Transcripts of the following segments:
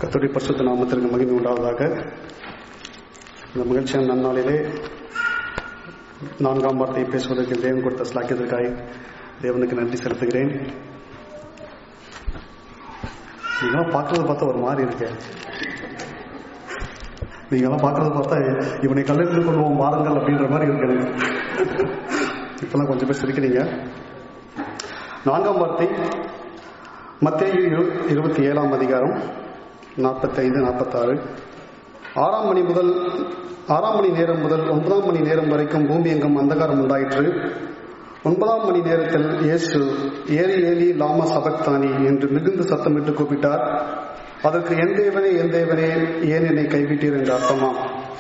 கர்த்தருடைய பரிசுத்த நாமத்திற்கு மகிமை உண்டாவதாக. இந்த மகிழ்ச்சியான நன்னாளிலே 4ஆம் வார்த்தையை பேசுவதற்கு தேவன் கொடுத்த ஸ்லாக்கியத்திற்காக தேவனுக்கு நன்றி செலுத்துகிறேன். நீங்களாம் பார்க்கறது பார்த்தா ஒரு மாதிரி இருக்கு. நீங்களாம் பார்க்கறது பார்த்தா இவனை கல்லெடுத்து கொள்வோம் மாறுங்கள் அப்படின்ற மாதிரி இருக்கு. இப்பெல்லாம் கொஞ்சம் பேர் சிரிக்கிறீங்க. 4ஆம் வார்த்தை மத்தேயு 27ஆம் அதிகாரம் 45-46. 6 மணி நேரம் முதல் 9 மணி நேரம் வரைக்கும் பூமி எங்கும் அந்தகாரம் உண்டாயிற்று. 9ஆம் மணி நேரத்தில் இயேசு ஏலி ஏலி லாமா சபக்தானி என்று மிகுந்த சத்தமிட்டு கூப்பிட்டார். அதற்கு என் தேவனே என் தேவனே ஏன் என்னை கைவிட்டீர் என்று அர்த்தமாம்.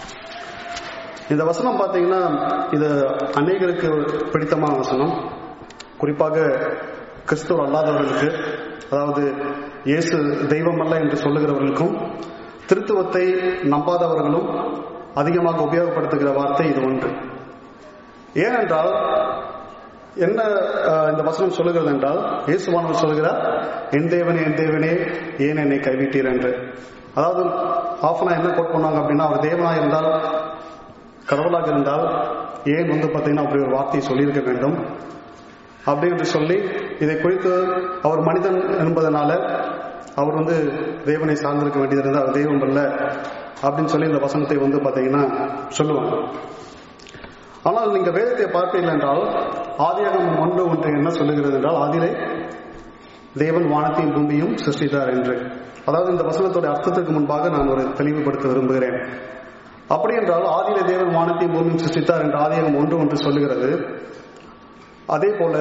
இந்த வசனம் பார்த்தீங்கன்னா இது அநேகருக்கு பிடித்தமான வசனம். குறிப்பாக கிறிஸ்துவ அல்லாதவர்களுக்கு, அதாவது இயேசு தெய்வம் அல்ல என்று சொல்லுகிறவர்களுக்கும் திருத்துவத்தை நம்பாதவர்களும் அதிகமாக உபயோகப்படுத்துகிற வார்த்தை இது ஒன்று. ஏனென்றால் என்ன இந்த வசனம் சொல்லுகிறது என்றால், இயேசுவானவர் சொல்லுகிறார், என் தேவனே ஏன் என்னை கைவிட்டீர் என்று. அதாவது ஆஃபனா என்ன கோட் பண்ணாங்க அப்படின்னா, அவர் தேவனாக இருந்தால், கடவுளாக இருந்தால் ஏன் பார்த்தீங்கன்னா அப்படி ஒரு வார்த்தையை சொல்லியிருக்க வேண்டும் அப்படி என்று சொல்லி, இதை குறித்து அவர் மனிதன் என்பதனால அவர் தேவனை சார்ந்திருக்க வேண்டியது இருந்தால் அவர் தெய்வம் அல்ல அப்படின்னு சொல்லி இந்த வசனத்தை பார்த்தீங்கன்னா சொல்லுவாங்க. ஆனால் நீங்க வேதத்தை பார்ப்பீர்கள் என்றால், ஆதியாகமம் 1:1 என்ன சொல்லுகிறது என்றால், ஆதியிலே தேவன் வானத்தையும் பூமியும் சிருஷ்டித்தார் என்று. அதாவது இந்த வசனத்தோட அர்த்தத்திற்கு முன்பாக நான் ஒரு தெளிவுபடுத்த விரும்புகிறேன். அப்படி என்றால் ஆதியிலே தேவன் வானத்தையும் பூமியும் சிருஷ்டித்தார் என்று ஆதியாகமம் 1:1 சொல்லுகிறது. அதே போல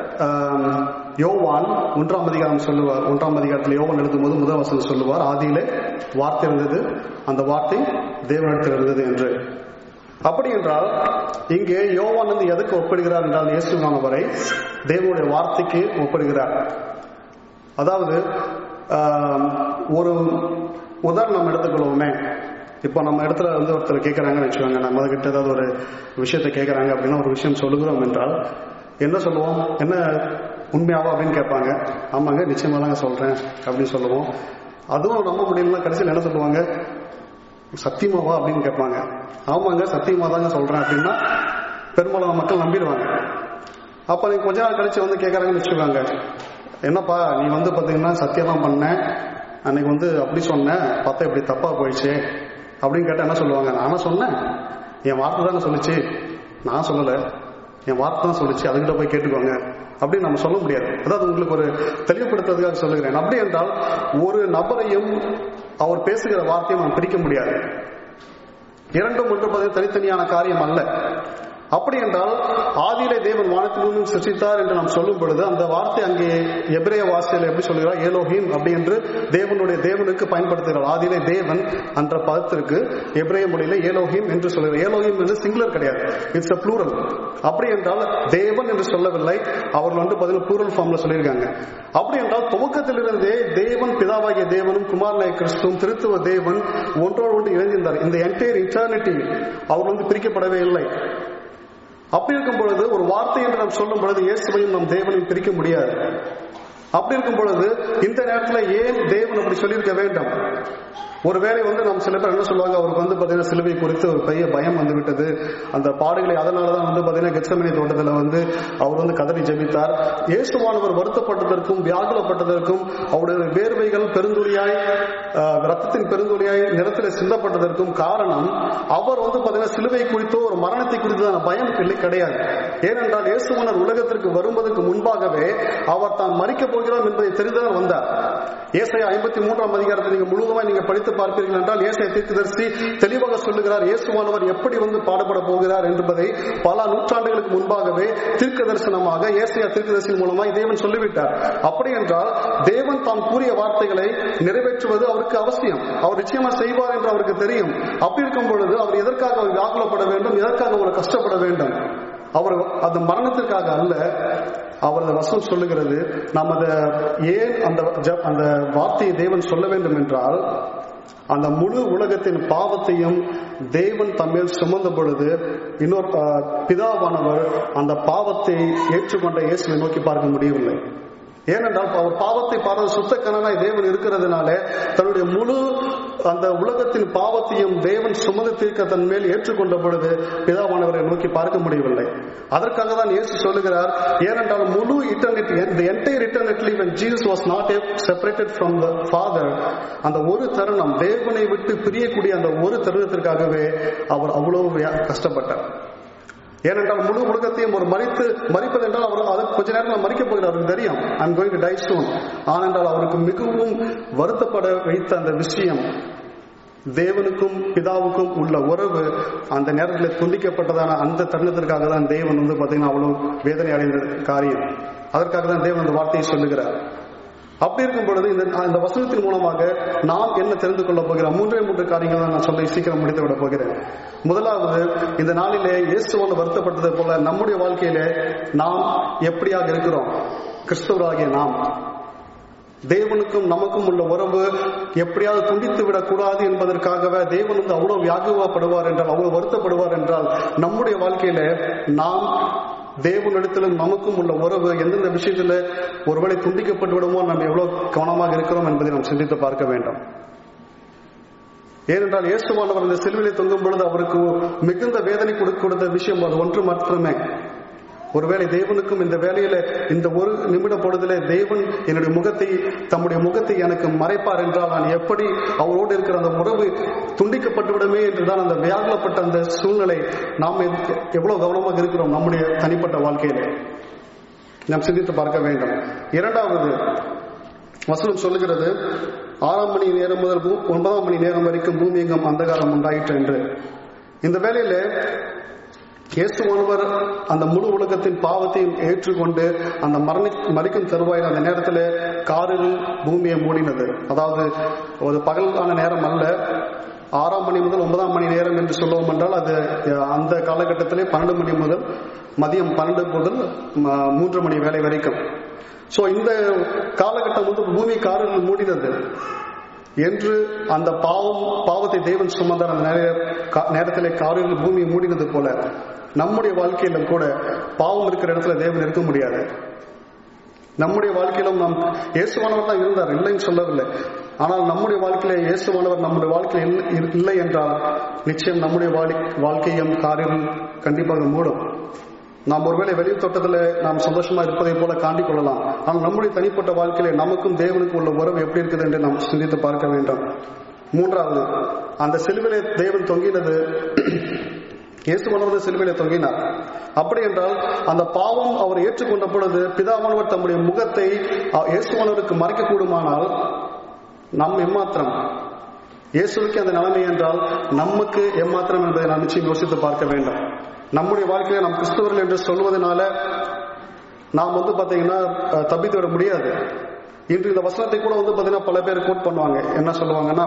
யோவான் 1ஆம் அதிகாரம் சொல்லுவார். 1ஆம் அதிகாரத்தில் யோவான் எழுதும்போது முதல் வசனம் சொல்லுவார், ஆதியிலே வார்த்தை இருந்தது, அந்த வார்த்தை தேவனிடத்தில் இருந்தது என்று. அப்படி என்றால் இங்கே யோவான் எதுக்கு ஒப்பிடுகிறார் என்றால், இயேசுவானவரை தேவனுடைய வார்த்தைக்கு ஒப்பிடுகிறார். அதாவது ஒரு உதாரணம் எடுத்துக்கொள்வோமே. இப்போ நம்ம இடத்துல ஒருத்தர் கேட்கறாங்கன்னு வச்சுக்கோங்க, நம்ம கிட்ட ஏதாவது ஒரு விஷயத்தை கேட்கறாங்க அப்படின்னா, ஒரு விஷயம் சொல்லுகிறோம் என்றால் என்ன சொல்லுவோம்? என்ன உண்மையாவா அப்படின்னு கேட்பாங்க. ஆமாங்க நிச்சயமா தாங்க சொல்றேன் அப்படின்னு சொல்லுவோம். அதுவும் நம்ப முடியலன்னா கடைசியில் என்ன சொல்லுவாங்க? சத்தியமாவா அப்படின்னு கேட்பாங்க. ஆமாங்க சத்தியமா தாங்க சொல்றேன் அப்படின்னா பெரும்பாலான மக்கள் நம்பிடுவாங்க. அப்ப நீங்க கொஞ்ச நாள் கழிச்சு கேட்கறாங்கன்னு வச்சுக்கோங்க, என்னப்பா நீ பாத்தீங்கன்னா சத்தியம் பண்ண அன்னைக்கு அப்படி சொன்னேன், பார்த்தா இப்படி தப்பா போயிடுச்சு அப்படின்னு கேட்டா என்ன சொல்லுவாங்க? நானா சொன்னேன், என் வார்த்தை தானே சொல்லிச்சு, நான் சொல்லல, என் வார்த்தை தான் சொல்லிச்சு, அதுகிட்ட போய் கேட்டுக்கோங்க அப்படின்னு நம்ம சொல்ல முடியாது. அதாவது உங்களுக்கு ஒரு தெளிவுபடுத்துறதுக்காக சொல்லுகிறேன். அப்படி என்றால் ஒரு நபரையும் அவர் பேசுகிற வார்த்தையும் நாம் பிரிக்க முடியாது. இரண்டும் ஒன்று தனித்தனியான காரியம் அல்ல. அப்படி என்றால் ஆதியிலே தேவன் வானத்திலும் சிருஷ்டித்தார் என்று நாம் சொல்லும் பொழுது, அந்த வார்த்தை அங்கே எபிரேய வார்த்தையில் எப்படி சொல்கிறார்? ஏலோஹிம் அப்படி என்று தேவனுக்கு பயன்படுத்துகிறார். ஆதியிலே தேவன் என்ற பதத்திற்கு எபிரேய மொழியில ஏலோஹிம் என்று சொல்கிறார். ஏலோஹிம் என்று சிங்குலர் கிடையாது, இட்ஸ் a plural. அப்படி என்றால் தேவன் என்று சொல்லவில்லை, அவர்கள் ப்ளூரல் ஃபார்ம்ல சொல்லியிருக்காங்க. அப்படி என்றால் துவக்கத்திலிருந்தே தேவன் பிதாவாகிய தேவனும் குமாரனாகிய கிறிஸ்துவும் திருத்துவ தேவன் ஒன்றோடு ஒன்று இணைந்திருந்தார். இந்த என்டையர் இட்டர்னிட்டி அவர் பிரிக்கப்படவே இல்லை. அப்படி இருக்கும் பொழுது ஒரு வார்த்தை என்று நாம் சொல்லும் பொழுது இயேசுவையும் நம் தேவனையும் பிரிக்க முடியாது. அப்படி இருக்கும் பொழுது இந்த நேரத்தில் ஏன் தேவன் அப்படி சொல்லியிருக்க வேண்டும்? ஒருவேளை நாம் சில பேர் என்ன சொல்லுவாங்க, அவருக்கு பாத்தீங்கன்னா சிலுவை குறித்து ஒரு பெரிய பயம் விட்டது, அந்த பாடுகளை அதனாலதான் பாத்தீங்கன்னா கெத்செமனே தோட்டத்துல அவர் கதறி ஜெபித்தார். இயேசுவானவர் வருத்தப்பட்டதற்கும் வியாகுலப்பட்டதற்கும் அவருடைய வேர்வைகள் பெருந்துளியாய் ரத்தத்தின் பெருந்துளியாய் நிலத்தில் சிந்தப்பட்டதற்கும் காரணம் அவர் பாத்தீங்கன்னா சிலுவை குறித்தோ ஒரு மரணத்தை குறித்ததான பயம் கிடையாது. ஏனென்றால் இயேசுவானவர் உலகத்திற்கு வருவதற்கு முன்பாகவே அவர் தான் மரிக்கப் போகிறார் என்பதை தெரிந்தவர் வந்தார். ஏசாயா 53ஆம் அதிகாரத்தை நீங்க முழுவதுமாக நீங்க படித்து பார்ப்பீர்கள் என்றால், ஏசாயா தீர்க்கதரிசி தெளிவாக சொல்லுகிறார், இயேசுவானவர் எப்படி பாடுபட போகிறார் என்பதை பல நூற்றாண்டுகளுக்கு முன்பாகவே தீர்க்க தரிசனமாக ஏசாயா தீர்க்கதரிசி மூலமாக தேவன் சொல்லிவிட்டார். அப்படி என்றால் தேவன் தாம் கூறிய வார்த்தைகளை நிறைவேற்றுவது அவருக்கு அவசியம். அவர் நிச்சயமா செய்வார் என்று அவருக்கு தெரியும். அப்படி இருக்கும் பொழுது அவர் எதற்காக அவர் வியாகுலப்பட வேண்டும், எதற்காக அவர் கஷ்டப்பட வேண்டும்? அவர் அந்த மரணத்திற்காக அல்ல. அவரது வசனம் சொல்லுகிறது, நாம் ஏன் அந்த வார்த்தையை தேவன் சொல்ல வேண்டும் என்றால், அந்த முழு உலகத்தின் பாவத்தையும் தேவன் தம்மேல் சுமந்த பொழுது இன்னொரு பிதாவானவர் அந்த பாவத்தை ஏற்றுக்கொண்ட இயேசுவை நோக்கி பார்க்க முடியவில்லை. ஏனென்றால் அவர் பாவத்தை பாராத சுத்த கணனாய் தேவன் இருக்கிறதுனால தன்னுடைய முழு அந்த உலகத்தின் பாவத்தையும் தேவன் சுமந்து தீர்க்க தன் மேல் ஏற்றுக்கொண்ட பொழுது பிதாவானவரை நோக்கி பார்க்க முடியவில்லை. அதற்காக தான் இயேசு சொல்லுகிறார், ஏனென்றால் முழு eternity, the entire eternity when Jesus was not separated from the Father, அந்த ஒரு தருணம் தேவனை விட்டு பிரியக்கூடிய அந்த ஒரு தருணத்திற்காகவே அவர் அவ்வளவு கஷ்டப்பட்டார். ஏனென்றால் முழு உலகத்தையும் ஒரு மறிப்பது என்றால் அவர் அதற்கு கொஞ்ச நேரத்தில் மறிக்க போகிறார், அவருக்கு தெரியும், I'm going to die soon. ஆனால் அவருக்கு மிகவும் வருத்தப்பட வைத்த அந்த விஷயம், தேவனுக்கும் பிதாவுக்கும் உள்ள உறவு அந்த நேரத்தில் துண்டிக்கப்பட்டதான அந்த தருணத்திற்காக தான் தேவன் பாத்தீங்கன்னா அவ்வளவு வேதனை அடைந்த காரியம். அதற்காக தான் தேவன் அந்த வார்த்தையை சொல்லுகிறார். அப்படி இருக்கும் பொழுது இந்த வசனத்தின் மூலமாக நாம் என்ன தெரிந்து கொள்ள போகிறோம்? 3 காரியங்கள் தான் நான் சொல்லி சீக்கிரம் முடித்து விட போகிறேன். முதலாவது, இந்த நாளிலே இயேசுவோடு வருத்தப்பட்டது போல நம்முடைய வாழ்க்கையிலே நாம் எப்படியாக இருக்கிறோம்? கிறிஸ்தவராகிய நாம் தேவனுக்கும் நமக்கும் உள்ள உறவு எப்படியாவது துண்டித்து விடக்கூடாது என்பதற்காகவே தேவன் அவ்வளவு வியாகுவப்படுவார் என்றால், அவ்வளவு வருத்தப்படுவார் என்றால், நம்முடைய வாழ்க்கையில நாம் தேவனிடத்திலும் நமக்கும் உள்ள உறவு எந்தெந்த விஷயத்துல ஒருவேளை துண்டிக்கப்பட்டு விடுமோ நம்ம எவ்வளவு கவனமாக இருக்கிறோம் என்பதை நாம் சிந்தித்து பார்க்க வேண்டும். ஏனென்றால் இயேசுவானவர் இந்த சிலுவையிலே தொங்கும் பொழுது அவருக்கு மிகுந்த வேதனை கொடுத்த விஷயம் அது ஒன்று மாத்திரமே. ஒருவேளை தேவனுக்கும் இந்த வேலையில இந்த ஒரு நிமிட பொழுதிலே தேவன் தம்முடைய முகத்தை எனக்கு மறைப்பார் என்றால் நான் எப்படி அவரோடு இருக்கிற அந்த உறவு துண்டிக்கப்பட்டு விடுமே என்றுதான் அந்த வியாகுலப்பட்ட அந்த சூழ்நிலை நாம் எவ்வளவு கவனமாக இருக்கிறோம் நம்முடைய தனிப்பட்ட வாழ்க்கையிலே நாம் சிந்தித்து பார்க்க வேண்டும். இரண்டாவது வசனம் சொல்லுகிறது, 6 மணி நேரம் முதல் 9 மணி நேரம் வரைக்கும் பூமி எங்கும் அந்தகாரம் உண்டாயிற்று என்று. இந்த வேளையில இயேசுவானவர் அந்த முழு உலகத்தின் பாவத்தையும் ஏற்றுக்கொண்டு அந்த மறிக்கும் தருவாயில் அந்த நேரத்தில் காரில் பூமியை மூடினது. அதாவது ஒரு பகலான நேரம் அல்ல, 6 மணி முதல் 9 மணி நேரம் என்று சொல்லுவோம் என்றால் அது அந்த காலகட்டத்திலே 12 மணி முதல் மதியம் 12 முதல் 3 மணி வேலை வரைக்கும். சோ இந்த காலகட்டம் பூமி காரில் மூடினது என்று அந்த பாவத்தை தேவன் சுமந்தார். அந்த நேரத்திலே காரில் பூமி மூடினது போல நம்முடைய வாழ்க்கையிலும் கூட பாவம் இருக்கிற இடத்துல தேவன் இருக்க முடியாது. நம்முடைய வாழ்க்கையிலும் நாம் இயேசுவானவர் தான் இருந்தார், இல்லைன்னு சொல்லவில்லை. ஆனால் நம்முடைய வாழ்க்கையில இயேசுவானவர் நம்முடைய வாழ்க்கையில் இல்லை என்றால் நிச்சயம் நம்முடைய வாழ்க்கையும் காரியம் கண்டிப்பாக மூடும். நாம் ஒருவேளை வெளியில் தோட்டத்தில் நாம் சந்தோஷமா இருப்பதை போல காண்டிக் கொள்ளலாம். ஆனால் நம்முடைய தனிப்பட்ட வாழ்க்கையில நமக்கும் தேவனுக்கு உள்ள உறவு எப்படி இருக்குது என்று நாம் சிந்தித்து பார்க்க வேண்டும். மூன்றாவது, அந்த சிலுவையிலே தேவன் தொங்கினது, இயேசுவானவர் சிலுவையிலே தொங்கினார். அப்படி என்றால் அந்த பாவம் அவர் ஏற்றுக்கொண்ட பொழுது பிதாவானவர் தம்முடைய முகத்தை இயேசுவானவருக்கு மறைக்க கூடுமானால் நம் எம்மாத்திரம்? இயேசுவுக்கு அந்த நிலைமை என்றால் நமக்கு எம்மாத்திரம் என்பதை நாம் நிச்சயம் யோசித்து பார்க்க வேண்டும். நம்முடைய வாழ்க்கையை நாம் கிறிஸ்தவர்கள் என்று சொல்வதனால நாம் பாத்தீங்கன்னா தப்பித்து விட முடியாது. இன்று இந்த வசனத்தை கூட பாத்தீங்கன்னா பல பேர் கோட் பண்ணுவாங்க. என்ன சொல்லுவாங்கன்னா,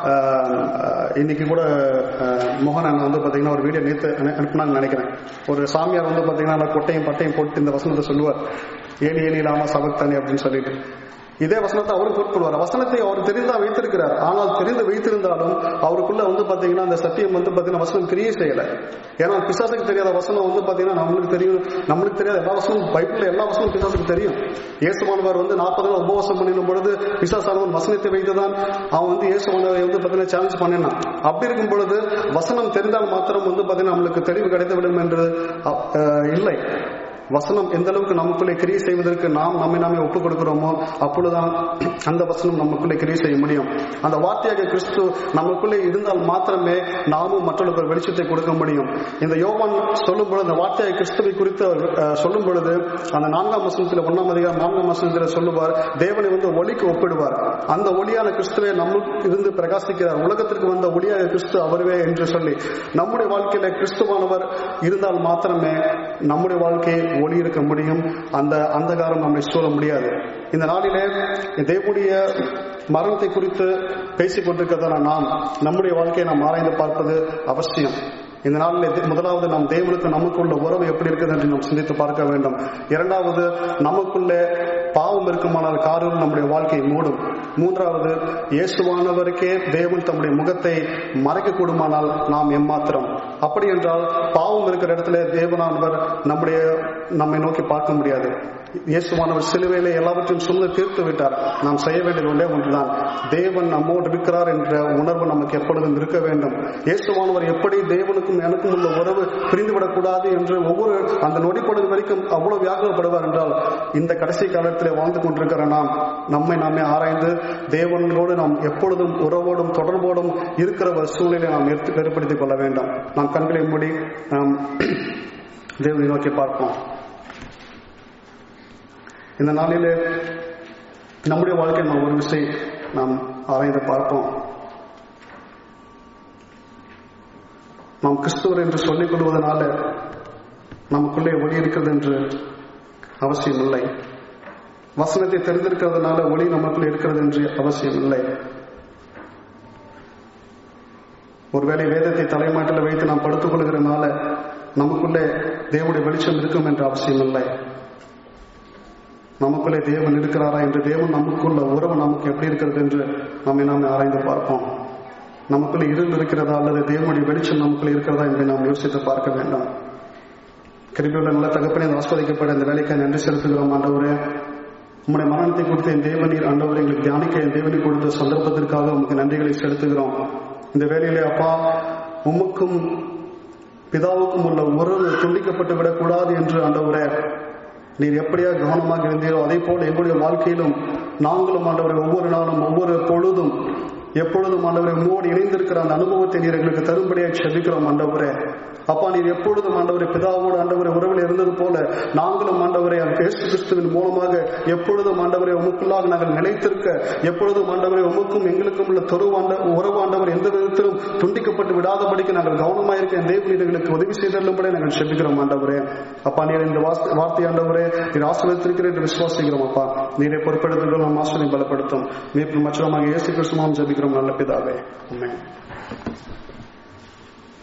இன்னைக்கு கூட மோகன் அண்ணன் பாத்தீங்கன்னா ஒரு வீடியோ நேற்று அனுப்பினாங்க நினைக்கிறேன். ஒரு சாமியார் பாத்தீங்கன்னா கொட்டையும் பட்டையும் போட்டு இந்த வசனத்தை சொல்லுவார், ஏலி இல்லாம சபக்தானே அப்படின்னு சொல்லிட்டு. இதே வசனத்தை அவரும் கோட் பண்ணுவார். வசனத்தை அவர் தெரிந்தா வைத்திருக்கிறார். ஆனால் தெரிந்து வைத்திருந்தாலும் அவருக்குள்ள பாத்தீங்கன்னா அந்த சத்தியம் பாத்தீங்கன்னா வசனம் கிரியை செய்யல. ஏன்னா பிசாசுக்கு தெரியாத வசனம் பாத்தீங்கன்னா நம்மளுக்கு தெரியும். நம்மளுக்கு தெரியாத எல்லா வசனமும் பைபிள்ல எல்லா வசனமும் பிசாசுக்கு தெரியும். இயேசுவானவர் 40 நாள் உபவாசம் பண்ணிடும் பொழுது பிசாசானவன் வசனத்தை வைத்துதான் அவன் இயேசுவானவரை பாத்தீங்கன்னா சேலஞ்ச் பண்ணினான். அப்படி இருக்கும் பொழுது வசனம் தெரிந்தால் மாத்திரம் பாத்தீங்கன்னா நம்மளுக்கு தெளிவு கிடைத்துவிடும் என்று இல்லை. வசனம் எந்த அளவுக்கு நமக்குள்ளே கிரியை செய்வதற்கு நாம் நாமே ஒப்புக் கொடுக்கிறோமோ அப்பொழுதுதான் அந்த வசனம் நமக்குள்ளே கிரியை செய்ய முடியும். அந்த வார்த்தையாக கிறிஸ்து நமக்குள்ளே இருந்தால் மாத்திரமே நாமும் மற்றவர்களுக்கு வெளிச்சத்தை கொடுக்க முடியும். இந்த யோவான் சொல்லும் பொழுது அந்த வார்த்தையை கிறிஸ்துவை குறித்து சொல்லும் பொழுது அந்த 4ஆம் வசனத்தில் 1ஆம் அதிகாரம் 4ஆம் வசனத்தில் சொல்லுவார், தேவனை ஒளிக்கு ஒப்பிடுவார். அந்த ஒளியான கிறிஸ்துவை நம்மளுக்கு இருந்து பிரகாசிக்கிறார். உலகத்திற்கு வந்த ஒளியாக கிறிஸ்து அவருவே என்று சொல்லி நம்முடைய வாழ்க்கையில கிறிஸ்துவானவர் இருந்தால் மாத்திரமே நம்முடைய வாழ்க்கையை ஒளி இருக்க முடியும். அந்த அந்தகாரம் நம்மை சூழ முடியாது. இந்த நாளிலே தேவனுடைய மரணத்தை குறித்து பேசிக் கொண்டிருக்கிறதான நாம் நம்முடைய வாழ்க்கையை நாம் ஆராய்ந்து பார்ப்பது அவசியம். இந்த நாளில் முதலாவது நாம் தேவனுக்கு நமக்குள்ள உறவு எப்படி இருக்குது என்று நாம் சிந்தித்து பார்க்க வேண்டும். இரண்டாவது, நமக்குள்ளே பாவம் இருக்குமானால் காரியம் நம்முடைய வாழ்க்கையை மூடும். மூன்றாவது, இயேசுவானவருக்கே தேவன் தம்முடைய முகத்தை மறைக்க கூடுமானால் நாம் எம்மாத்திரம்? அப்படி என்றால் பாவம் இருக்கிற இடத்துல தேவனானவர் நம்மை நோக்கி பார்க்க முடியாது. இயேசுவானவர் சிலுவையிலே எல்லாவற்றையும் சுமந்து தீர்த்து விட்டார். நாம் செய்ய வேண்டியது ஒன்றே ஒன்றுதான், தேவன் நம்மோடு இருக்கிறார் என்ற உணர்வு நமக்கு எப்பொழுதும் இருக்க வேண்டும். இயேசுவானவர் எப்படி தேவனுக்கும் எனக்கும் உள்ள உறவு பிரிந்துவிடக்கூடாது என்று ஒவ்வொரு அந்த நொடிப்பொழுது வரைக்கும் அவ்வளவு வியாகுலப்படுவார் என்றால், இந்த கடைசி காலத்திலே வாழ்ந்து கொண்டிருக்கிற நாம் நம்மை நாமே ஆராய்ந்து தேவனோடு நாம் எப்பொழுதும் உறவோடும் தொடர்போடும் இருக்கிற ஒரு சூழ்நிலை நாம் ஏற்படுத்திக் கொள்ள வேண்டும். நாம் கண்களை மூடி நாம் தேவனை நோக்கி பார்ப்போம். இந்த நாளிலே நம்முடைய வாழ்க்கை நாம் ஒரு விஷயம் நாம் ஆராய்ந்து பார்ப்போம். நாம் கிறிஸ்துவர் என்று சொல்லிக் கொள்வதனால நமக்குள்ளே ஒளி இருக்கிறது என்று அவசியம் இல்லை. வசனத்தை தெரிந்திருக்கிறதுனால ஒளி நமக்குள்ளே இருக்கிறது என்று அவசியம் இல்லை. ஒருவேளை வேதத்தை தலைமாட்டில் வைத்து நாம் படுத்துக் கொள்கிறதுனால நமக்குள்ளே தேவனுடைய வெளிச்சம் இருக்கும் என்ற அவசியம் இல்லை. நமக்குள்ளே தேவன் இருக்கிறாரா என்று, தேவன் நமக்குள்ள உறவு நமக்கு எப்படி இருக்கிறது என்று நம்மை நாம் ஆராய்ந்து பார்ப்போம். நமக்குள்ளே இருள் இருக்கிறதா அல்லது தேவனுடைய வெளிச்சம் நமக்குள்ளே இருக்கிறதா என்பதை நாம் யோசித்து பார்க்க வேண்டும். கிருபையுள்ள நல்ல தகப்பனே, ஆஸ்வதிக்கப்பட இந்த வேலைக்கு நன்றி செலுத்துகிறோம். ஆண்டவரே, உம்முடைய மரணத்தை கொடுத்த என் தேவனீர் ஆண்டவரை எங்களுக்கு தியானிக்க என் தேவனை கொடுத்த சந்தர்ப்பத்திற்காக உமக்கு நன்றிகளை செலுத்துகிறோம். இந்த வேலையிலே அப்பா, உமக்கும் பிதாவுக்கும் உள்ள உறவு துண்டிக்கப்பட்டு விடக்கூடாது என்று ஆண்டவரே நீர் எப்படியா கவனமாக இருந்தீரோ அதே போல எங்களுடைய வாழ்க்கையிலும் நாங்களும் ஆண்டவரை ஒவ்வொரு நாளும் ஒவ்வொரு பொழுதும் எப்பொழுதும் ஆண்டவரை உம்மோடு இணைந்திருக்கிற அந்த அனுபவத்தை நீர் எங்களுக்கு தரும்படியாக செபிக்கிறோம். ஆண்டவரே அப்பா, நீர் எப்பொழுதும் ஆண்டவரை பிதாவோடு ஆண்டவரை உறவில் இருந்தது போல நாங்களும் ஆண்டவரை இயேசு கிறிஸ்துவின் மூலமாக எப்பொழுதும் ஆண்டவரை உமக்குள்ளாக நாங்கள் நிலைத்திருக்க, எப்பொழுதும் ஆண்டவரை உமக்கும் எங்களுக்கும் உள்ள உறவு ஆண்டவர் எந்த விதத்திலும் துண்டிக்கப்பட்டு விடாதபடிக்கு நாங்கள் கவனமாயிருக்க என் தேவன் எங்களுக்கு உதவி செய்தருளும்படி நாங்கள் செபிக்கிறோம். ஆண்டவரே அப்பா, நீர் இந்த வார்த்தை ஆண்டவரே நீர் ஆசீர்வதித்திருக்கிறீர் என்று விசுவாசிக்கிறோம். அப்பா, நீரை பொறுப்பெடுத்துக் நம் ஆசீர்வாதம் பலப்படுத்தும். மீட்பு மற்றமாக இயேசு கிறிஸ்துவாம் ஜெபிக்கிறோம் நல்ல பிதாவே. ஆமென்.